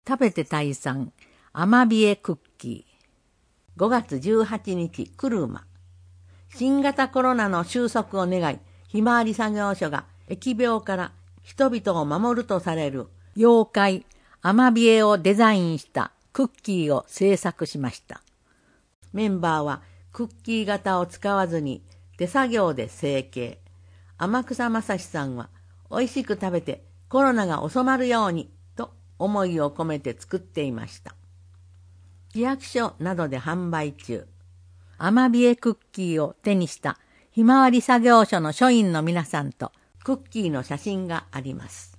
食べて退散、アマビエクッキー。5月18日、クルーマ。新型コロナの収束を願い、ひまわり作業所が疫病から人々を守るとされる妖怪アマビエをデザインしたクッキーを制作しました。メンバーはクッキー型を使わずに手作業で成形。天草正史さんは美味しく食べてコロナが収まるようにと思いを込めて作っていました。市役所などで販売中。アマビエクッキーを手にしたひまわり作業所の所員の皆さんとクッキーの写真があります。